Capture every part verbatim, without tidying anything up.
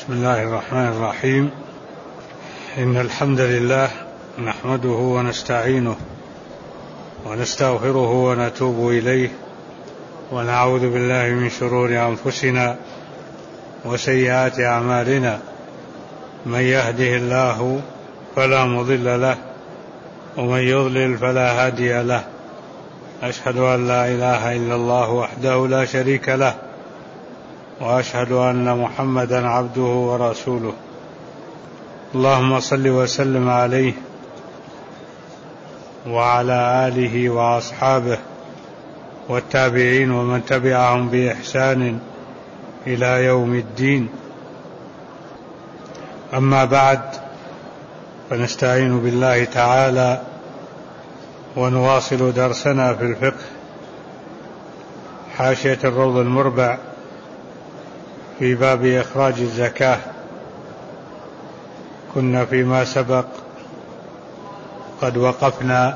بسم الله الرحمن الرحيم. إن الحمد لله نحمده ونستعينه ونستغفره ونتوب إليه ونعوذ بالله من شرور أنفسنا وسيئات أعمالنا. من يهده الله فلا مضل له ومن يضلل فلا هادي له. أشهد أن لا إله إلا الله وحده لا شريك له وأشهد أن محمدا عبده ورسوله. اللهم صل وسلم عليه وعلى آله وأصحابه والتابعين ومن تبعهم بإحسان إلى يوم الدين. أما بعد، فنستعين بالله تعالى ونواصل درسنا في الفقه، حاشية الروض المربع في باب إخراج الزكاة. كنا فيما سبق قد وقفنا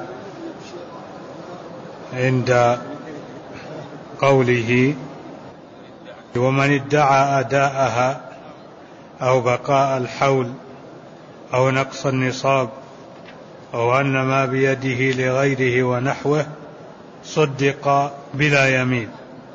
عند قوله: ومن ادعى أداءها أو بقاء الحول أو نقص النصاب أو أن ما بيده لغيره ونحوه صدق بلا يمين.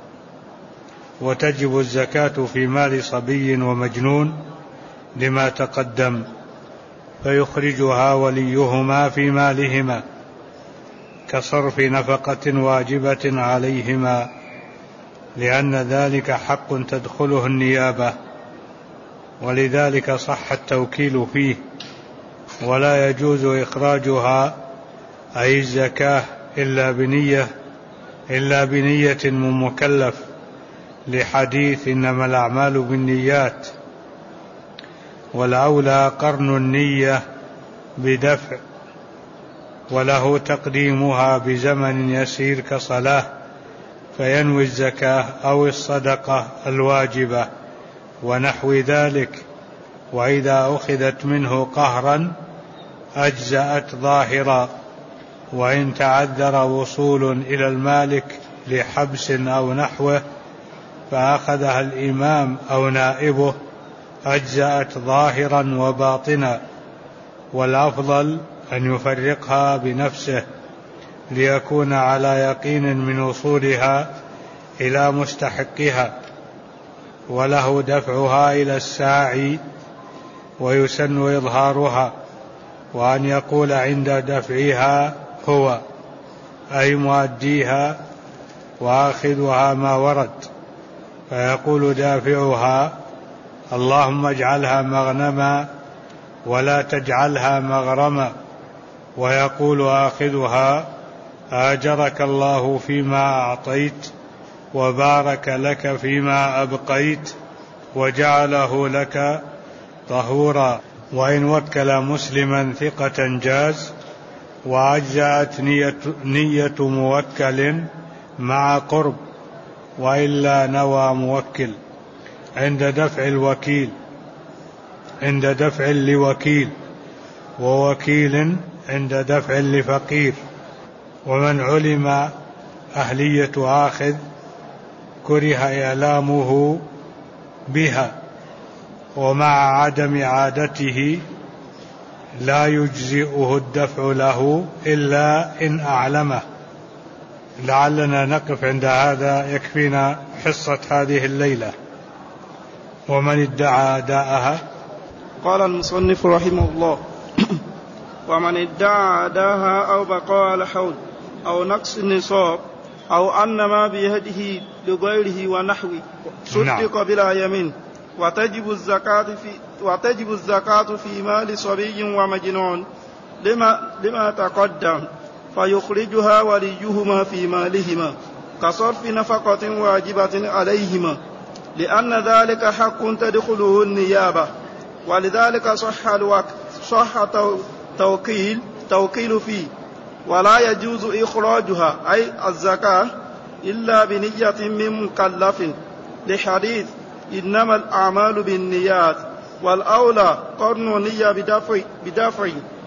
وتجب الزكاة في مال صبي ومجنون لما تقدم، فيخرجها وليهما في مالهما كصرف نفقة واجبة عليهما، لأن ذلك حق تدخله النيابة، ولذلك صح التوكيل فيه، ولا يجوز إخراجها أي الزكاة إلا بنية إلا بنية من مكلف، لحديث إنما الأعمال بالنيات، والأولى قرن النية بدفع، وله تقديمها بزمن يسير كصلاة، فينوي الزكاة أو الصدقة الواجبة ونحو ذلك. وإذا أخذت منه قهرا أجزأت ظاهرا، وإن تعذر وصول إلى المالك لحبس أو نحوه فأخذها الإمام أو نائبه أجزأت ظاهرا وباطنا، والأفضل أن يفرقها بنفسه ليكون على يقين من وصولها إلى مستحقها، وله دفعها إلى الساعي ويسن إظهارها، وأن يقول عند دفعها هو أي مؤديها وآخذها ما ورد، فيقول دافعها: اللهم اجعلها مغنما ولا تجعلها مغرما، ويقول آخذها: آجرك الله فيما أعطيت وبارك لك فيما أبقيت وجعله لك طهورا. وإن وكل مسلما ثقة جاز، وأجزأت نية, نية موكل مع قرب، وإلا نوى موكل عند دفع الوكيل عند دفع لوكيل، ووكيل عند دفع لفقير. ومن علم أهلية آخذ كره إعلامه بها، ومع عدم عادته لا يجزئه الدفع له إلا إن أعلمه. لعلنا نقف عند هذا، يكفينا حصة هذه الليلة. ومن ادعى أداءها. قال المصنف رحمه الله: ومن ادعى أداءها أو بقاء الحول أو نقص النصاب أو أن ما بيده لغيره ونحوه صدق بلا يمين. وتجب الزكاة في وتجب الزكاة في مال صبي ومجنون لما لما تقدم، فيخرجها وليهما في مالهما كصرف نفقة واجبة عليهما، لأن ذلك حق تدخله النيابة، ولذلك صح الوقت صح توكيل توكيل فيه، ولا يجوز إخراجها أي الزكاة إلا بنية من مكلف، لحديث إنما الأعمال بالنيات، والأولى قرن نية بدفع, بدفع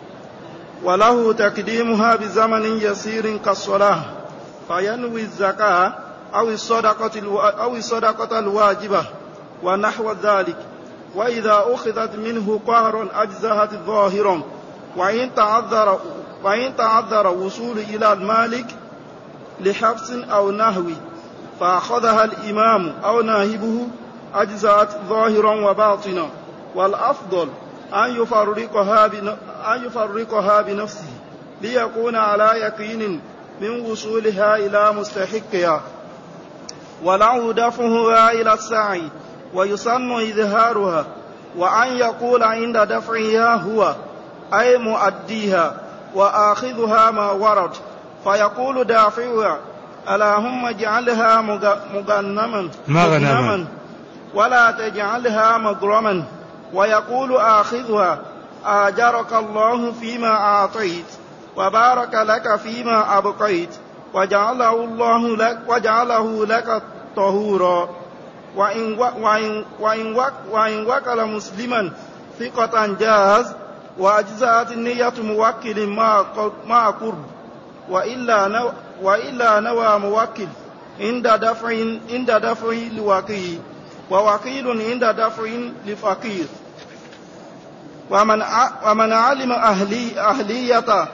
وله تقديمها بزمن يسير كالصلاة، فينوي الزكاة أو الصدقة, أو الصدقة الواجبة ونحو ذلك، وإذا أخذت منه قهر أجزأت ظاهرا، وإن تعذر, وإن تعذر وصول إلى المالك لحبس أو نهو فأخذها الإمام أو ناهبه أجزأت ظاهرا وباطنا. والأفضل أن يفرقها, أن يفرقها بنفسه ليكون على يقين من وصولها إلى مستحقها، وله دفعها إلى السعي ويسن إظهارها، وأن يقول عند دفعها هو أي مؤديها وآخذها ما ورد، فيقول دافعها اللهم اجعلها مغنما مغنما ولا تجعلها مغرما، ويقول آخذها آجرك الله فيما أعطيت وبارك لك فيما أبقيت وجعله الله لك وجعله لك طهورا. وإن, وإن, وإن, وإن وكل مسلما ثقة جاز، وأجزأت النية موكل مع قرب، وإلا نو وإلا نوى موكل عند دفع عند دفع لوكيل، ووكيل عند دفع لفقير. ومن ومن علم أهلي أهلية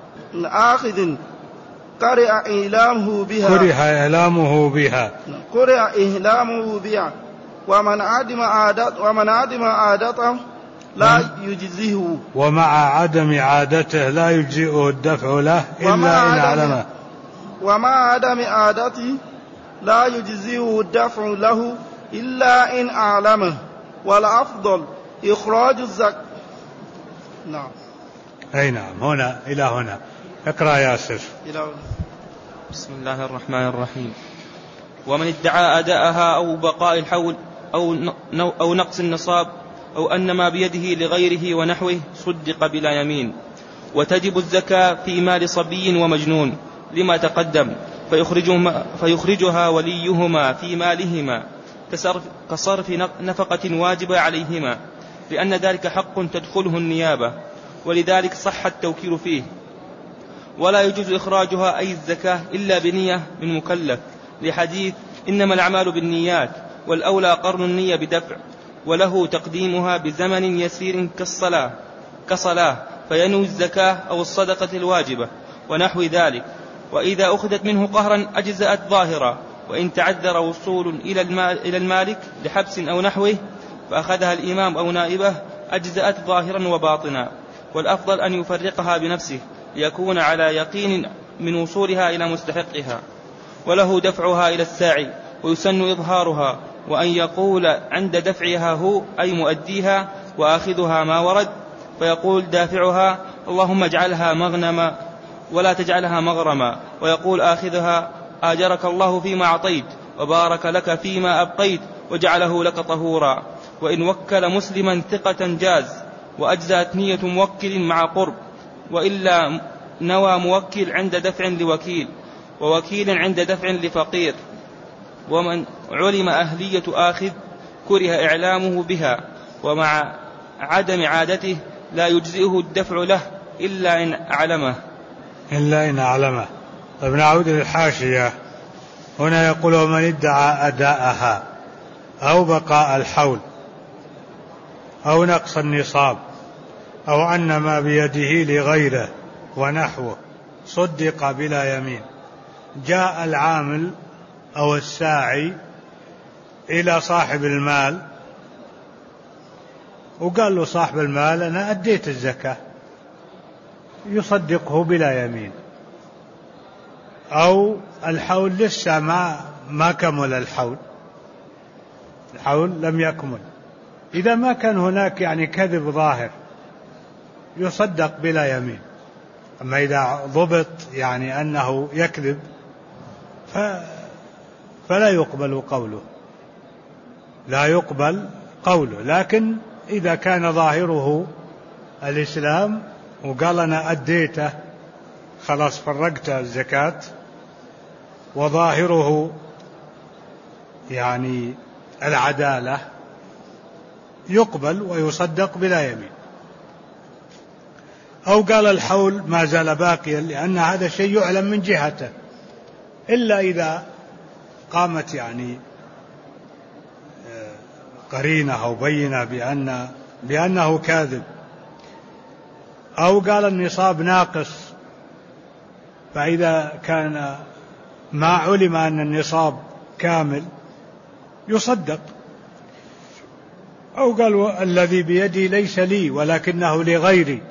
آخذ كره إعلامه بها كره إعلامه بها كره إعلامه بها ومن عدم عادته ومن عدم عادته لا يجزيه، ومع عدم عادته لا يجزئه الدفع له إلا إن علمه، ومع عدم عادته لا يجزئه الدفع له إلا إن أعلمه. والأفضل إخراج الزكاة. نعم. أي نعم. هنا إلى هنا اقرأ ياسر. إلى هنا. بسم الله الرحمن الرحيم. ومن ادعى أداءها أو بقاء الحول أو أو نقص النصاب أو أن ما بيده لغيره ونحوه صدق بلا يمين. وتجب الزكاة في مال صبي ومجنون لما تقدم، فيخرجها وليهما في مالهما كصرف, كصرف نفقة واجبة عليهما، لأن ذلك حق تدخله النيابة، ولذلك صح التوكيل فيه. ولا يجوز إخراجها أي الزكاة إلا بنية من مكلف، لحديث إنما الأعمال بالنيات، والأولى قرن النية بدفع، وله تقديمها بزمن يسير كالصلاة كصلاة فينوي الزكاة أو الصدقة الواجبة ونحو ذلك. وإذا أخذت منه قهرا أجزأت ظاهرا، وإن تعذر وصول إلى المالك لحبس أو نحوه فأخذها الإمام أو نائبه أجزأت ظاهرا وباطنا. والأفضل أن يفرقها بنفسه ليكون على يقين من وصولها إلى مستحقها، وله دفعها إلى الساعي ويسن إظهارها، وأن يقول عند دفعها هو أي مؤديها وآخذها ما ورد، فيقول دافعها اللهم اجعلها مغنما ولا تجعلها مغرما، ويقول آخذها آجرك الله فيما أعطيت وبارك لك فيما أبقيت وجعله لك طهورا. وإن وكل مسلما ثقة جاز، وأجزأت نية موكل مع قرب، وإلا نوى موكل عند دفع لوكيل، ووكيل عند دفع لفقير. ومن علم أهلية آخذ كره إعلامه بها، ومع عدم عادته لا يجزئه الدفع له إلا إن أعلمه إلا إن أعلمه. طيب نعود للحاشية. هنا يقول ومن ادعى أداءها أو بقاء الحول أو نقص النصاب أو أن ما بيده لغيره ونحوه صدق بلا يمين. جاء العامل أو الساعي إلى صاحب المال وقال له صاحب المال أنا أديت الزكاة، يصدقه بلا يمين. أو الحول لسه ما ما كمل الحول الحول لم يكمل. إذا ما كان هناك يعني كذب ظاهر يصدق بلا يمين. أما إذا ضبط يعني أنه يكذب ف... فلا يقبل قوله لا يقبل قوله. لكن إذا كان ظاهره الإسلام وقال أنا أديته خلاص فرقت الزكاة، وظاهره يعني العدالة، يقبل ويصدق بلا يمين. أو قال الحول ما زال باقيا لأن هذا شيء يعلم من جهته، إلا إذا قامت يعني قرينة أو بينة بأن بأنه كاذب، أو قال النصاب ناقص، فإذا كان ما علم أن النصاب كامل يصدق، أو قال الذي بيدي ليس لي ولكنه لغيري،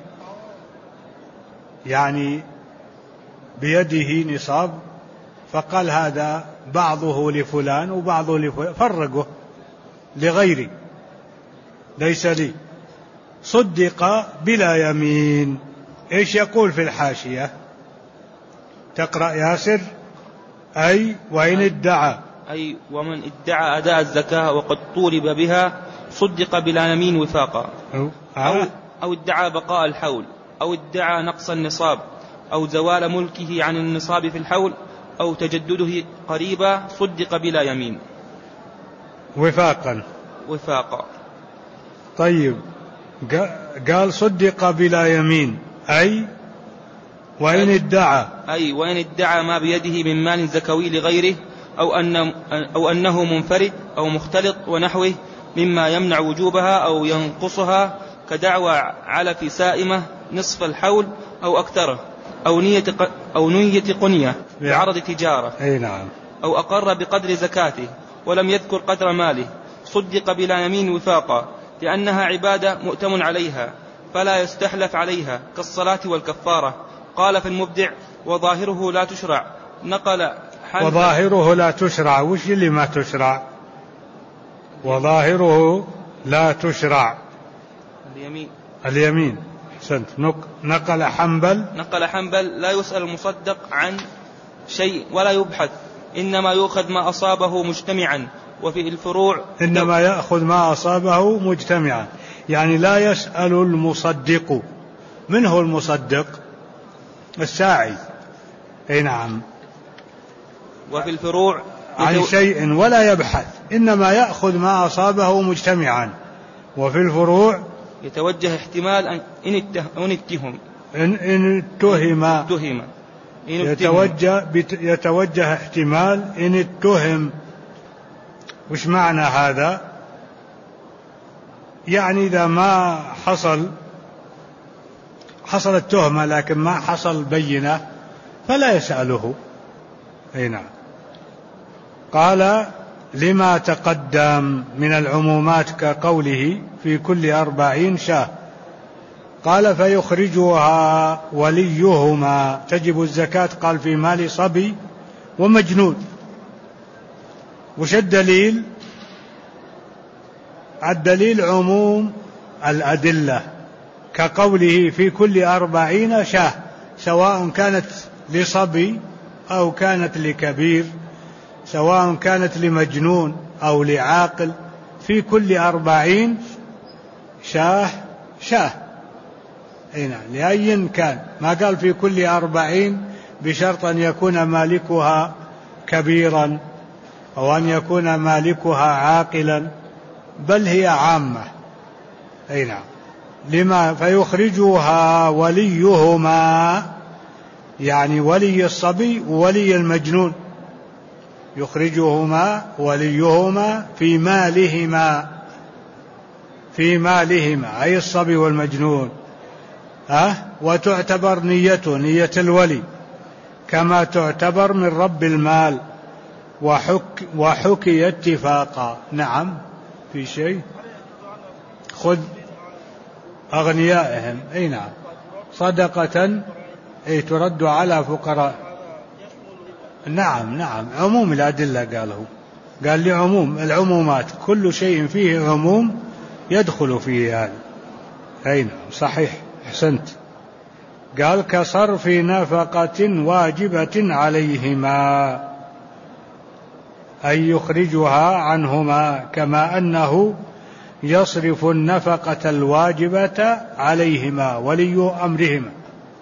يعني بيده نصاب فقال هذا بعضه لفلان وبعضه لفلان، فرقه لغيري ليس لي، صدق بلا يمين. إيش يقول في الحاشية؟ تقرأ ياسر؟ أي وإن ادعى أي ومن ادعى أداء الزكاة وقد طولب بها صدق بلا يمين وفاقا، أو, أو, أو ادعى بقاء الحول، أو ادعى نقص النصاب، أو زوال ملكه عن النصاب في الحول، أو تجدده قريبا صدق بلا يمين وفاقا وفاقا. طيب، قال صدق بلا يمين، أي وإن ادعى أي وإن ادعى ما بيده من مال زكوي لغيره، أو, أن أو أنه منفرد أو مختلط ونحوه مما يمنع وجوبها أو ينقصها، كدعوى علف سائمة نصف الحول أو أكثره، أو نية, أو نية قنية بعرض تجارة، أي نعم، أو أقر بقدر زكاته ولم يذكر قدر ماله، صدق بلا يمين وفاقا، لأنها عبادة مؤتم عليها فلا يستحلف عليها كالصلاة والكفارة. قال في المبدع وظاهره لا تشرع، نقل وظاهره لا تشرع، وش اللي ما تشرع؟ وظاهره لا تشرع اليمين اليمين سنت. نقل حنبل نقل حنبل لا يسأل المصدق عن شيء ولا يبحث، إنما يؤخذ ما أصابه مجتمعا، وفي الفروع إنما يأخذ ما أصابه مجتمعا، يعني لا يسأل المصدق. من هو المصدق؟ الساعي، أي نعم، وفي الفروع عن شيء ولا يبحث، إنما يأخذ ما أصابه مجتمعا، وفي الفروع يتوجه احتمال إن اتهم إن, إن اتهم اتهم يتوجه, يتوجه احتمال إن اتهم. وش معنى هذا؟ يعني إذا ما حصل حصل التهمة لكن ما حصل بينة فلا يسأله. أي نعم. قال لما تقدم من العمومات كقوله في كل أربعين شاة. قال فيخرجها وليهما تجب الزكاة، قال في مال صبي ومجنون. وش الدليل؟ الدليل عموم الأدلة كقوله في كل أربعين شاة، سواء كانت لصبي أو كانت لكبير، سواء كانت لمجنون أو لعاقل، في كل أربعين شاه شاه. أي نعم، لأي كان، ما قال في كل أربعين بشرط أن يكون مالكها كبيرا أو أن يكون مالكها عاقلا، بل هي عامة. أي نعم. لما فيخرجها وليهما، يعني ولي الصبي وولي المجنون، يخرجهما وليهما في مالهما في مالهما أي الصبي والمجنون. أه؟ وتعتبر نيته نية الولي كما تعتبر من رب المال، وحك وحكي اتفاقا. نعم. في شيء؟ خذ أغنيائهم. أي نعم، صدقة أي ترد على فقراء. نعم نعم، عموم الأدلة قاله، قال لعموم العمومات، كل شيء فيه عموم يدخل فيه هذا. أي نعم، صحيح، أحسنت. قال كصرف نفقة واجبة عليهما، أي يخرجها عنهما، كما أنه يصرف النفقة الواجبة عليهما ولي أمرهما.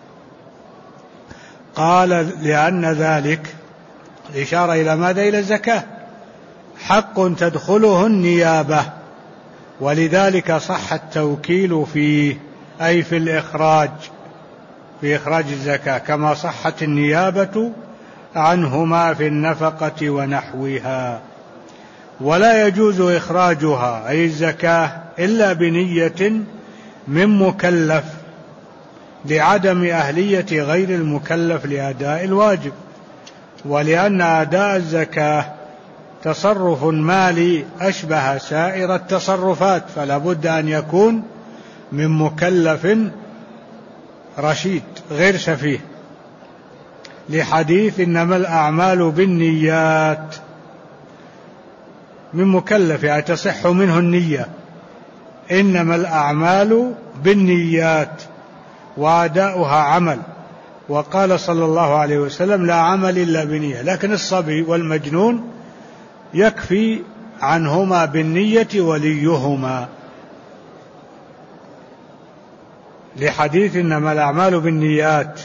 قال لأن ذلك الإشارة إلى ماذا؟ إلى الزكاة، حق تدخله النيابة، ولذلك صح التوكيل فيه، أي في الإخراج، في إخراج الزكاة، كما صحت النيابة عنهما في النفقة ونحوها. ولا يجوز إخراجها أي الزكاة إلا بنية من مكلف لعدم أهلية غير المكلف لأداء الواجب، ولأن أداء الزكاة تصرف مالي أشبه سائر التصرفات، فلا بد أن يكون من مكلف رشيد غير سفيه، لحديث إنما الأعمال بالنيات، من مكلف يعني تصح منه النية، إنما الأعمال بالنيات وأداؤها عمل. وقال صلى الله عليه وسلم لا عمل إلا بنية، لكن الصبي والمجنون يكفي عنهما بالنية وليهما، لحديث إنما الأعمال بالنيات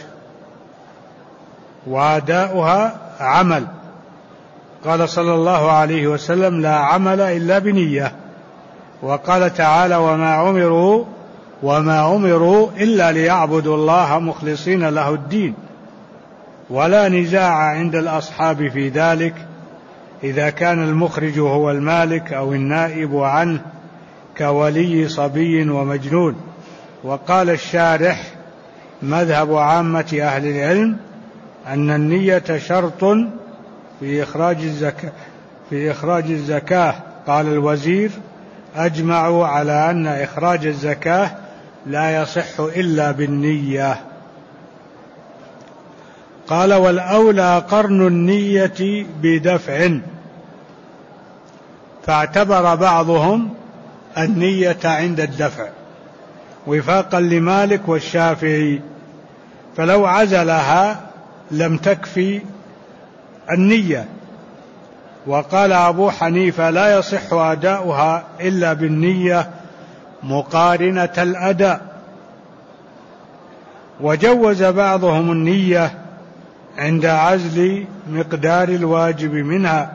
وأداؤها عمل. قال صلى الله عليه وسلم لا عمل إلا بنية. وقال تعالى وما أمروا وما أمروا إلا ليعبدوا الله مخلصين له الدين، ولا نزاع عند الأصحاب في ذلك إذا كان المخرج هو المالك أو النائب عنه كولي صبي ومجنون. وقال الشارح مذهب عامة أهل العلم أن النية شرط في إخراج الزكاة في إخراج الزكاة. قال الوزير أجمعوا على أن إخراج الزكاة لا يصح إلا بالنية. قال والأولى قرن النية بدفع، فاعتبر بعضهم النية عند الدفع وفاقا لمالك والشافعي، فلو عزلها لم تكفي النية. وقال أبو حنيفة لا يصح أداؤها إلا بالنية مقارنة الأداء. وجوز بعضهم النية عند عزل مقدار الواجب منها،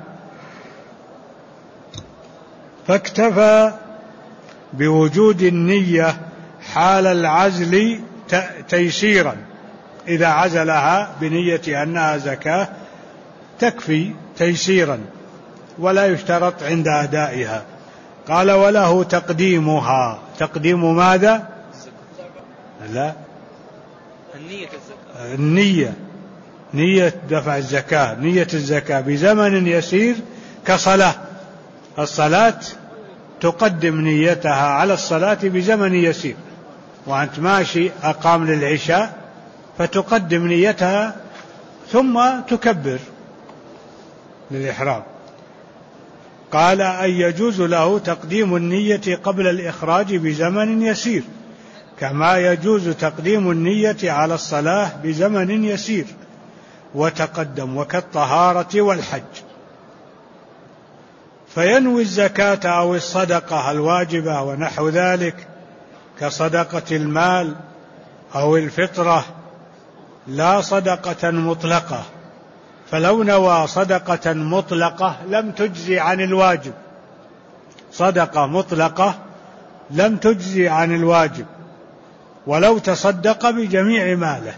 فاكتفى بوجود النية حال العزل تيسيرا، إذا عزلها بنية أنها زكاة تكفي تيسيرا ولا يشترط عند أدائها. قال وله تقديمها. تقديم ماذا؟ لا النية الزكاة. النية نية دفع الزكاة، نية الزكاة بزمن يسير كصلاة. الصلاة تقدم نيتها على الصلاة بزمن يسير، وأنت ماشي أقام للعشاء فتقدم نيتها ثم تكبر للإحرام. قال أن يجوز له تقديم النية قبل الإخراج بزمن يسير، كما يجوز تقديم النية على الصلاة بزمن يسير وتقدم، وكالطهارة والحج. فينوي الزكاة أو الصدقة الواجبة ونحو ذلك كصدقة المال أو الفطرة، لا صدقة مطلقة، فلو نوى صدقة مطلقة لم تجزي عن الواجب، صدقة مطلقة لم تجزي عن الواجب ولو تصدق بجميع ماله.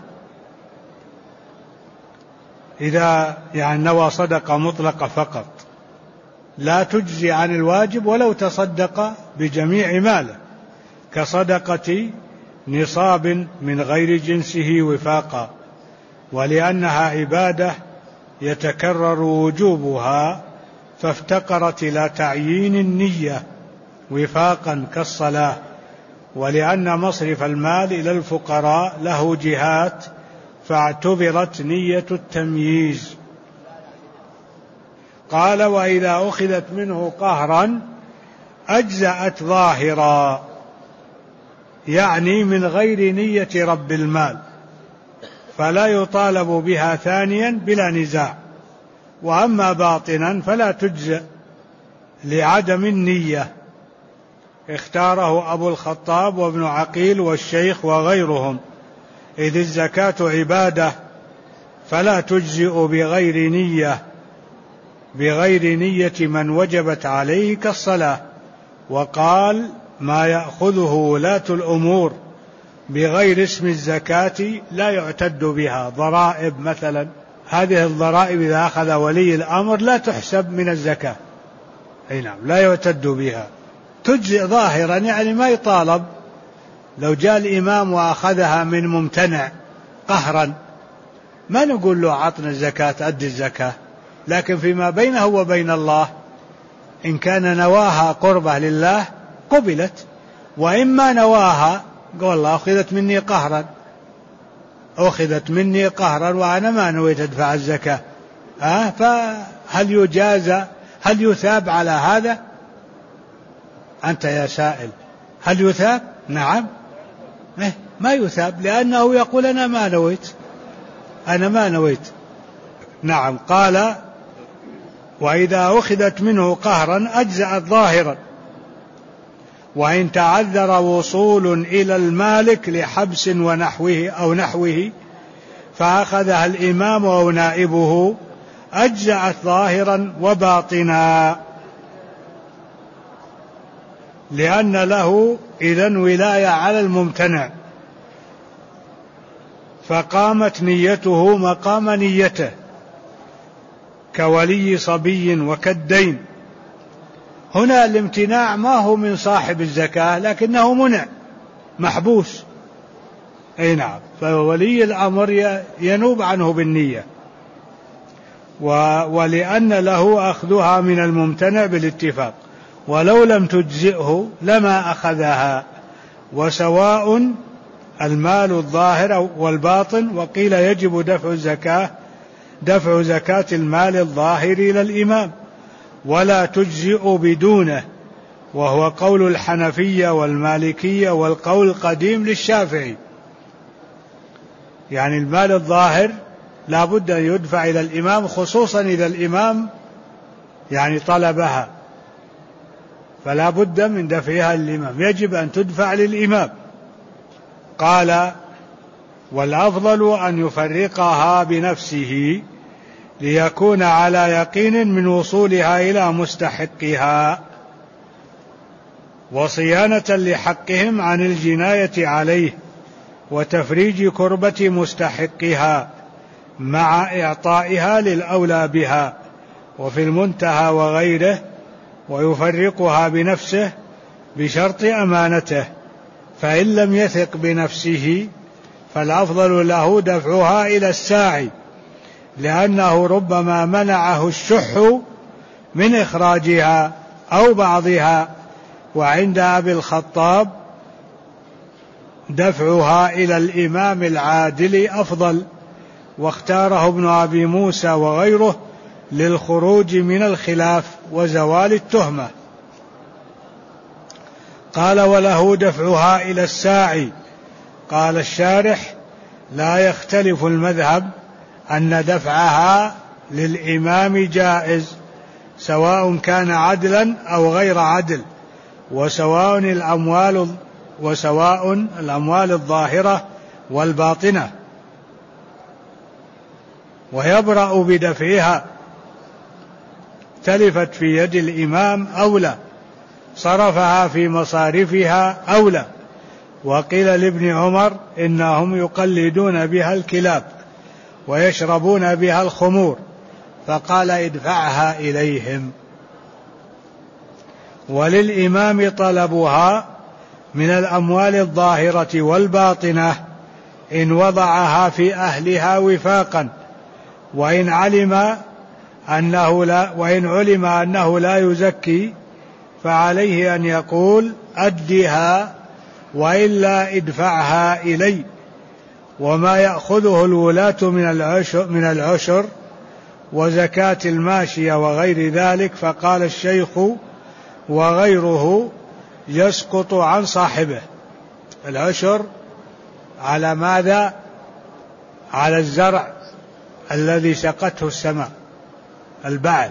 إذا يعني نوى صدقة مطلقة فقط لا تجزي عن الواجب ولو تصدق بجميع ماله، كصدقة نصاب من غير جنسه وفاقا، ولأنها عبادة يتكرر وجوبها فافتقرت إلى تعيين النية وفاقا كالصلاة، ولأن مصرف المال إلى الفقراء له جهات فاعتبرت نية التمييز. قال وإذا أخذت منه قهرا أجزأت ظاهرا، يعني من غير نية رب المال، فلا يطالب بها ثانيا بلا نزاع. وأما باطنا فلا تجزأ لعدم النية، اختاره أبو الخطاب وابن عقيل والشيخ وغيرهم، إذ الزكاة عبادة فلا تجزئ بغير نية بغير نية من وجبت عليه كالصلاة. وقال ما يأخذه ولاة الأمور بغير اسم الزكاة لا يعتد بها، ضرائب مثلا، هذه الضرائب إذا أخذ ولي الأمر لا تحسب من الزكاة، أي نعم لا يعتد بها، تجزئ ظاهرا يعني ما يطالب. لو جاء الإمام وأخذها من ممتنع قهرا ما نقول له عطنا الزكاة أدي الزكاة، لكن فيما بينه وبين الله إن كان نواها قربة لله قبلت، وإما نواها قال الله أخذت مني قهرا أخذت مني قهرا وأنا ما نويت أدفع الزكاة، أه فهل يجازى هل يثاب على هذا؟ أنت يا سائل هل يثاب؟ نعم ما يثاب، لأنه يقول أنا ما نويت أنا ما نويت نعم. قال وإذا أخذت منه قهرا أجزأت ظاهرا، وإن تعذر وصول إلى المالك لحبس ونحوه أو نحوه فأخذها الإمام أو نائبه أجزأت ظاهرا وباطنا، لأن له إذن ولاية على الممتنع، فقامت نيته مقام نيته كولي صبي وكالدين. هنا الامتناع ما هو من صاحب الزكاة لكنه منع محبوس، أي نعم، فولي الأمر ينوب عنه بالنية، ولأن له أخذها من الممتنع بالاتفاق، ولو لم تجزئه لما أخذها. وسواء المال الظاهر والباطن، وقيل يجب دفع الزكاة دفع زكاة المال الظاهر إلى الإمام ولا تجزئ بدونه، وهو قول الحنفية والمالكية والقول القديم للشافعي. يعني المال الظاهر لا بد أن يدفع إلى الإمام، خصوصا إذا الإمام يعني طلبها فلا بد من دفعها للإمام، يجب أن تدفع للإمام. قال والأفضل أن يفرقها بنفسه ليكون على يقين من وصولها إلى مستحقها، وصيانة لحقهم عن الجناية عليه وتفريج كربة مستحقها مع إعطائها للأولى بها وفي المنتهى وغيره، ويفرقها بنفسه بشرط أمانته، فإن لم يثق بنفسه فالأفضل له دفعها إلى الساعي، لأنه ربما منعه الشح من إخراجها أو بعضها. وعند أبي الخطاب دفعها إلى الإمام العادل أفضل، واختاره ابن أبي موسى وغيره للخروج من الخلاف وزوال التهمة. قال وله دفعها إلى الساعي. قال الشارح لا يختلف المذهب أن دفعها للإمام جائز سواء كان عدلا أو غير عدل، وسواء الأموال وسواء الأموال الظاهرة والباطنة، ويبرأ بدفعها تلفت في يد الإمام أولى، صرفها في مصارفها أولى. وقيل لابن عمر إنهم يقلدون بها الكلاب ويشربون بها الخمور، فقال ادفعها إليهم. وللإمام طلبها من الأموال الظاهرة والباطنة إن وضعها في أهلها وفاقا، وإن علم أنه لا وإن علم أنه لا يزكي فعليه أن يقول أدها وإلا ادفعها إلي. وما يأخذه الولاة من العشر, من العشر وزكاة الماشية وغير ذلك، فقال الشيخ وغيره يسقط عن صاحبه. العشر على ماذا؟ على الزرع الذي سقته السماء، البعل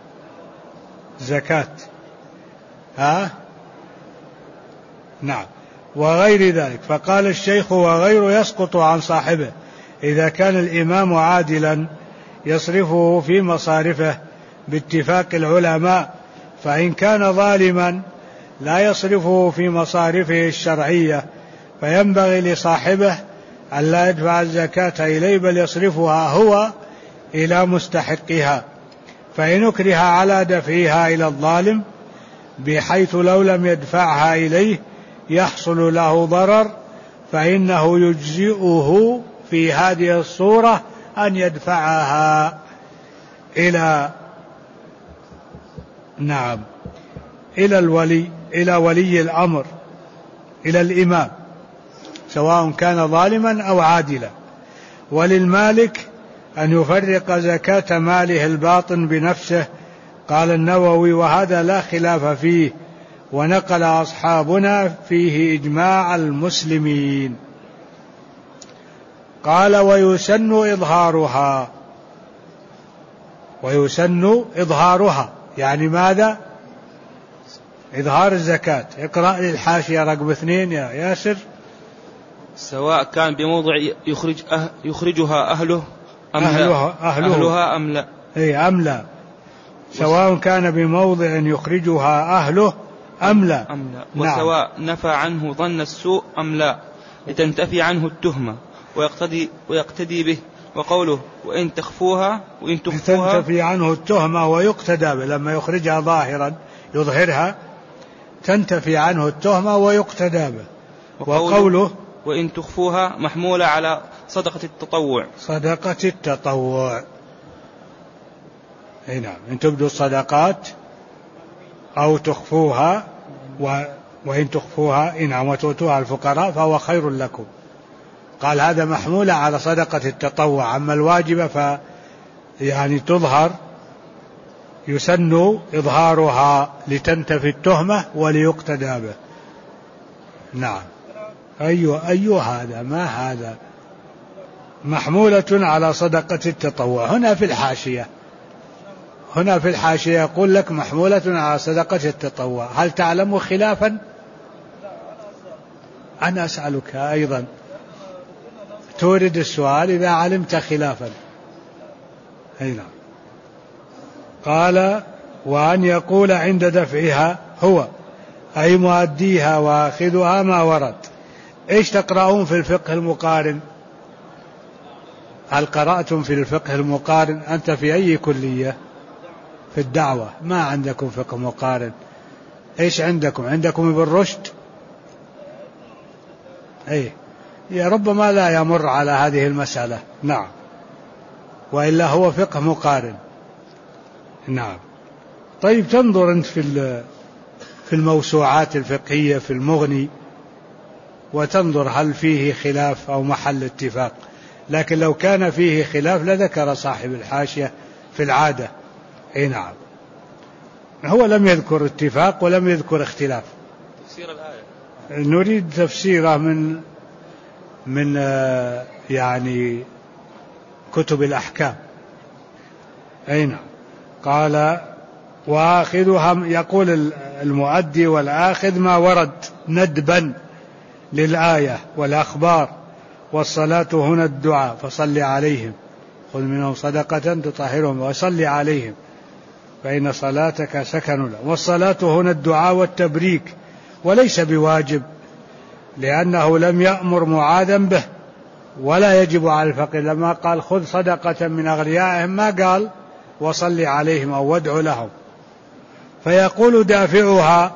زكاة، ها نعم، وغير ذلك. فقال الشيخ وغيره يسقط عن صاحبه إذا كان الإمام عادلا يصرفه في مصارفه باتفاق العلماء، فإن كان ظالما لا يصرفه في مصارفه الشرعية فينبغي لصاحبه أن لا يدفع الزكاة إليه بل يصرفها هو إلى مستحقها. فإن أكره على دفعها إلى الظالم بحيث لو لم يدفعها إليه يحصل له ضرر، فإنه يجزئه في هذه الصورة أن يدفعها إلى نعم إلى الولي إلى ولي الأمر، إلى الإمام، سواء كان ظالما أو عادلا. وللمالك أن يفرق زكاة ماله الباطن بنفسه. قال النووي: وهذا لا خلاف فيه، ونقل أصحابنا فيه إجماع المسلمين. قال: ويسن إظهارها. ويسن إظهارها يعني ماذا؟ إظهار الزكاة. اقرأ للحاشية رقم اثنين يا ياسر. سواء كان بموضع يخرج أه يخرجها أهله أم أهلها, أهله أهلها أم لا. أي أم لا. سواء كان بموضع يخرجها أهله أم لا. أم لا. نعم. وسواء نفى عنه ظن السوء أم لا، لتنتفي عنه التهمة ويقتدي, ويقتدي به. وقوله: وإن تخفوها وإن تخفوها، تنتفي عنه التهمة ويقتدى به. لما يخرجها ظاهرا يظهرها تنتفي عنه التهمة ويقتدى به. وقوله, وقوله: وإن تخفوها محمولة على صدقة التطوع. صدقة التطوع. اي نعم، إن تبدوا الصدقات أو تخفوها و... وإن تخفوها إن وتؤتوها الفقراء فهو خير لكم. قال هذا محمولة على صدقة التطوع. أما الواجبة ف يعني تظهر، يسن إظهارها لتنتفي التهمة وليقتدى به. نعم. أيوة أيوة هذا ما هذا محمولة على صدقة التطوع. هنا في الحاشية هنا في الحاشية يقول لك محمولة على صدقة التطوع. هل تعلم خلافا؟ أنا أسألك أيضا، تورد السؤال إذا علمت خلافا. هنا قال: وأن يقول عند دفعها هو أي مؤديها وآخذها ما ورد. إيش تقرؤون في الفقه المقارن؟ هل قرأتم في الفقه المقارن؟ أنت في أي كلية؟ في الدعوة. ما عندكم فقه مقارن. إيش عندكم؟ عندكم ابن رشد؟ أي يا ربما لا يمر على هذه المسألة. نعم، وإلا هو فقه مقارن. نعم. طيب تنظر أنت في في الموسوعات الفقهية في المغني وتنظر هل فيه خلاف أو محل اتفاق. لكن لو كان فيه خلاف لذكر صاحب الحاشية في العادة. اي نعم، هو لم يذكر اتفاق ولم يذكر اختلاف. تفسير الآية نريد تفسيره من من يعني كتب الأحكام. اي نعم. قال: وآخذها، يقول المؤدي والآخذ ما ورد ندبا للآية والأخبار. والصلاة هنا الدعاء فصل عليهم، خذ منهم صدقة تطهرهم وصل عليهم فإن صلاتك سكن لهم. والصلاة هنا الدعاء والتبريك، وليس بواجب لأنه لم يأمر معاذا به ولا يجب على الفقير. لما قال خذ صدقة من أغنيائهم ما قال وصل عليهم أو وادع لهم. فيقول دافعها: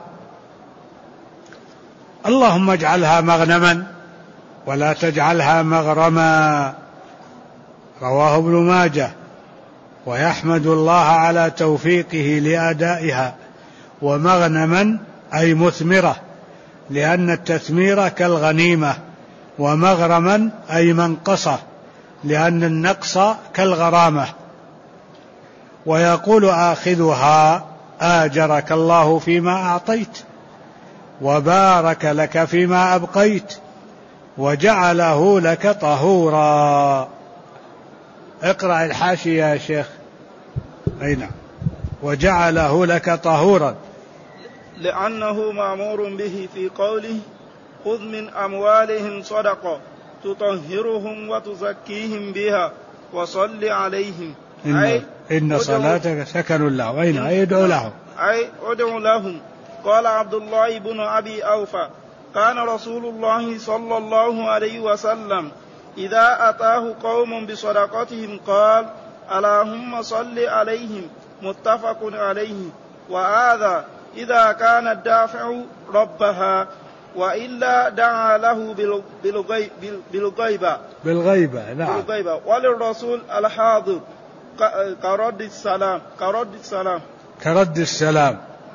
اللهم اجعلها مغنما ولا تجعلها مغرما. رواه ابن ماجه. ويحمد الله على توفيقه لأدائها. ومغنما أي مثمرة، لأن التثمير كالغنيمة. ومغرما أي منقصة، لأن النقص كالغرامة. ويقول آخذها: آجرك الله فيما أعطيت وبارك لك فيما أبقيت وجعله لك طهورا. اقرأ الحاشية يا شيخ. أي نعم. وجعله لك طهورا، لأنه مأمور به في قوله: خذ من أموالهم صدقة تطهرهم وتزكيهم بها وصل عليهم. إن, أي إن صلاتك سكن لهم. أين أي ادعو لهم. أي ادعو لهم. قال عبد الله بن أبي أوفى: كان رسول الله صلى الله عليه وسلم إذا أتاه قوم بصدقتهم قال: اللهم صل عليهم. متفق عليه. وهذا إذا كان الدافع ربها، وإلا دعا له بالغيبة بالغيبة نعم بالغيبة. وللرسول الحاضر كرد السلام كرد السلام كرد السلام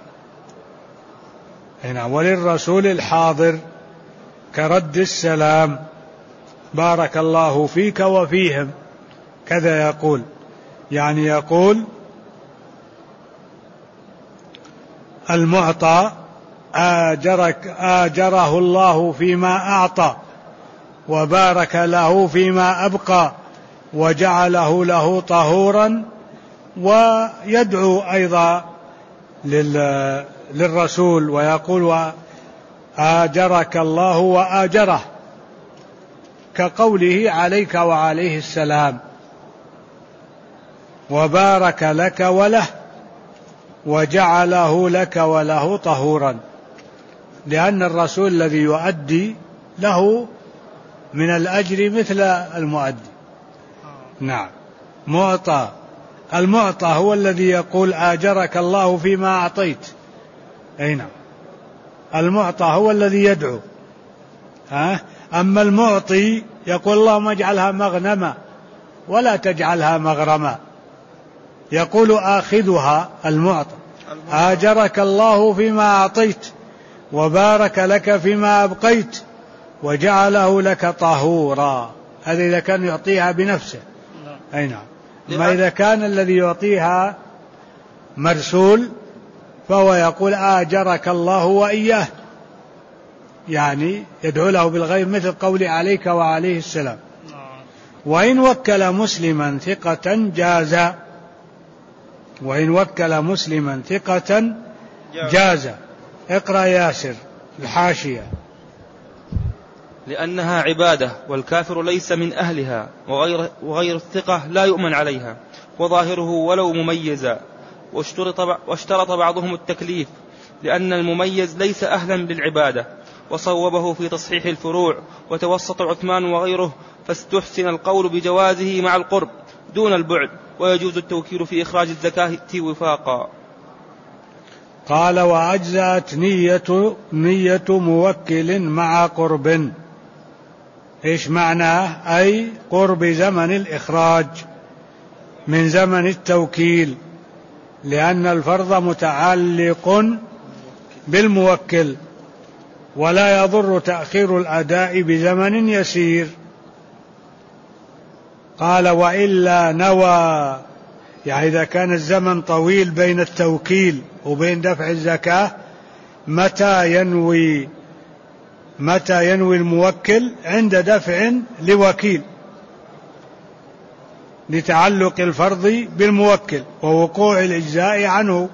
هنا. وللرسول الحاضر كرد السلام، بارك الله فيك وفيهم، كذا يقول، يعني يقول المعطى آجرك آجره الله فيما أعطى وبارك له فيما أبقى وجعله له طهورا، ويدعو أيضا للرسول ويقول آجرك الله وآجره، كقوله عليك وعليه السلام، وبارك لك وله وجعله لك وله طهورا، لأن الرسول الذي يؤدي له من الأجر مثل المؤدي. نعم. معطى، المعطى هو الذي يقول آجرك الله فيما أعطيت، أي نعم، المعطى هو الذي يدعو. ها؟ أما المعطي يقول اللهم اجعلها مغنما ولا تجعلها مغرما، يقول آخذها المعطى آجرك الله فيما أعطيت وبارك لك فيما أبقيت وجعله لك طهورا. هذا إذا كان يعطيها بنفسه. أي نعم. ما إذا كان الذي يعطيها مرسول فهو يقول آجرك الله وإياه، يعني يدعو له بالغيب، مثل قول عليك وعليه السلام. وإن وكل مسلما ثقة جاز، وإن وكل مسلما ثقة جاز. اقرأ ياسر الحاشية. لأنها عبادة والكافر ليس من أهلها، وغير, وغير الثقة لا يؤمن عليها، وظاهره ولو مميزا. واشترط, واشترط بعضهم التكليف لأن المميز ليس أهلا للعبادة، وصوبه في تصحيح الفروع. وتوسط عثمان وغيره فاستحسن القول بجوازه مع القرب دون البعد، ويجوز التوكيل في إخراج الزكاة وفاقا. قال وأجزأت نية, نية موكل مع قرب. إيش معناه؟ أي قرب زمن الإخراج من زمن التوكيل، لأن الفرض متعلق بالموكل، ولا يضر تأخير الأداء بزمن يسير. قال وإلا نوى، يعني إذا كان الزمن طويل بين التوكيل وبين دفع الزكاة، متى ينوي متى ينوي الموكل؟ عند دفع لوكيل، لتعلق الفرض بالموكل ووقوع الإجزاء عنه.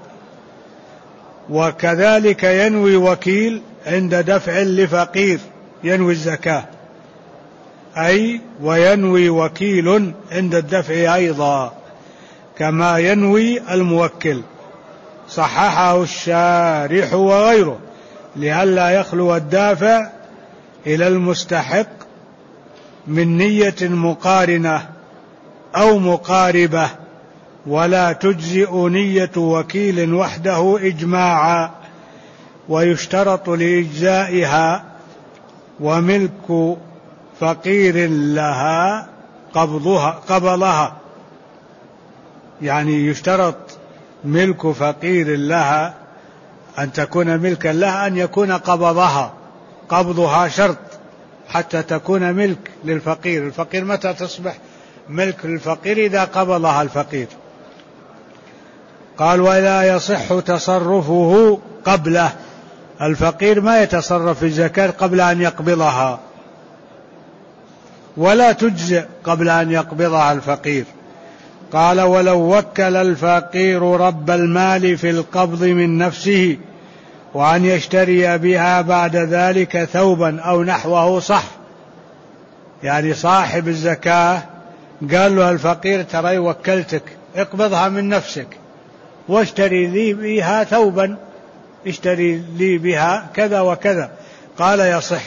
وكذلك ينوي وكيل عند دفع لفقير ينوي الزكاة، أي وينوي وكيل عند الدفع أيضا كما ينوي الموكل. صححه الشارح وغيره لئلا يخلو الدافع إلى المستحق من نية مقارنة أو مقاربة، ولا تجزئ نية وكيل وحده إجماعا، ويشترط لإجزائها وملك فقير لها قبضها قبلها، يعني يشترط ملك فقير لها أن تكون ملكا لها، أن يكون قبضها، قبضها شرط حتى تكون ملك للفقير. الفقير متى تصبح ملك للفقير؟ إذا قبضها الفقير. قال ولا يصح تصرفه قبله، الفقير ما يتصرف في الزكاة قبل أن يقبضها، ولا تجزئ قبل أن يقبضها الفقير. قال ولو وكل الفقير رب المال في القبض من نفسه وأن يشتري بها بعد ذلك ثوبا أو نحوه صح، يعني صاحب الزكاة قال له الفقير ترى وكلتك اقبضها من نفسك واشتري لي بها ثوبا، اشتري لي بها كذا وكذا، قال يصح.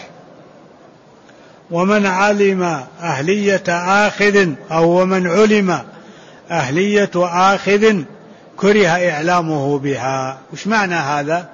ومن علم أهلية آخذ أو ومن علم أهلية آخذ كره إعلامه بها. وش معنى هذا؟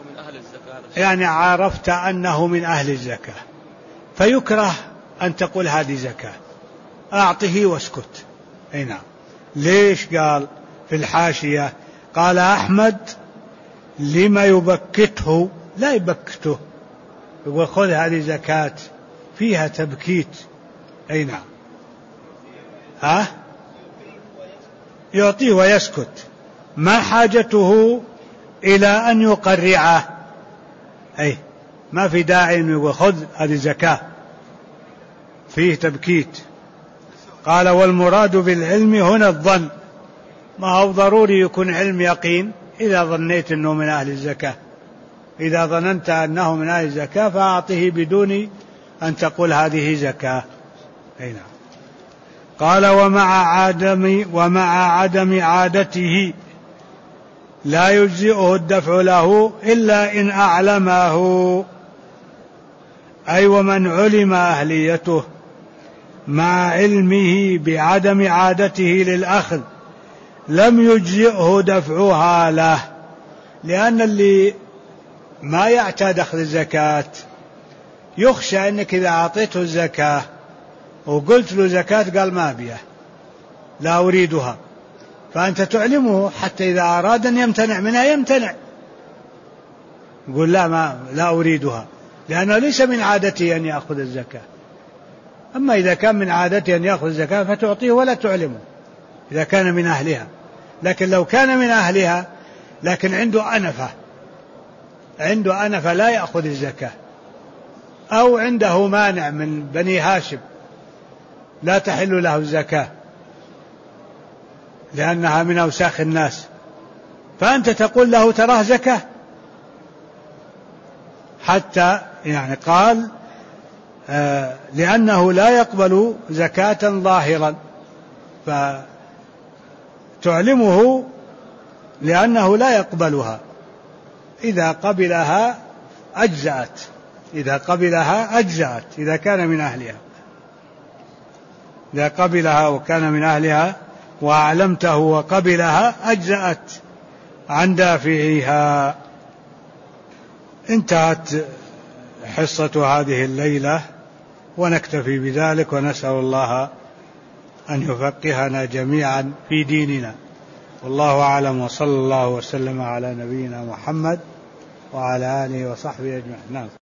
من أهل الزكاة يعني عرفت أنه من أهل الزكاة، فيكره أن تقول هذه زكاة، أعطه واسكت. أي نعم. ليش؟ قال في الحاشية قال أحمد لما يبكته، لا يبكته، يقول خذ هذه زكاة، فيها تبكيت. أي نعم. ها؟ يعطيه ويسكت، ما حاجته إلى أن يقرعه. أي ما في داعي أن يقول خذ هذه زكاة، فيه تبكيت. قال والمراد بالعلم هنا الظن، ما هو ضروري يكون علم يقين. إذا ظنيت أنه من أهل الزكاة، إذا ظننت أنه من أهل الزكاة فأعطه بدون أن تقول هذه زكاة. أي نعم. قال ومع عدم ومع عدم عادته لا يجزئه الدفع له إلا إن أعلمه، أي ومن علم أهليته مع علمه بعدم عادته للأخذ لم يجزئه دفعها له، لأن اللي ما يعتاد أخذ الزكاة يخشى أنك إذا أعطيته الزكاة وقلت له زكاة قال ما أبيها، لا أريدها، فأنت تعلمه حتى إذا أراد أن يمتنع منها يمتنع، يقول لا ما لا أريدها، لأنه ليس من عادته أن يأخذ الزكاة. أما إذا كان من عادته أن يأخذ الزكاة فتعطيه ولا تعلمه إذا كان من أهلها. لكن لو كان من أهلها لكن عنده أنفة، عنده أنفة لا يأخذ الزكاة، أو عنده مانع من بني هاشم لا تحل له الزكاة لأنها من أوساخ الناس، فأنت تقول له تراه زكاة حتى يعني قال آه لأنه لا يقبل زكاة ظاهرا، فتعلمه لأنه لا يقبلها، إذا قبلها أجزأت، إذا قبلها أجزأت إذا كان من أهلها، إذا قبلها وكان من أهلها وأعلمته وقبلها أجزأت عن دافعها. انتهت حصة هذه الليلة ونكتفي بذلك، ونسأل الله أن يفقهنا جميعا في ديننا، والله أعلم، وصلى الله وسلم على نبينا محمد وعلى آله وصحبه أجمعين.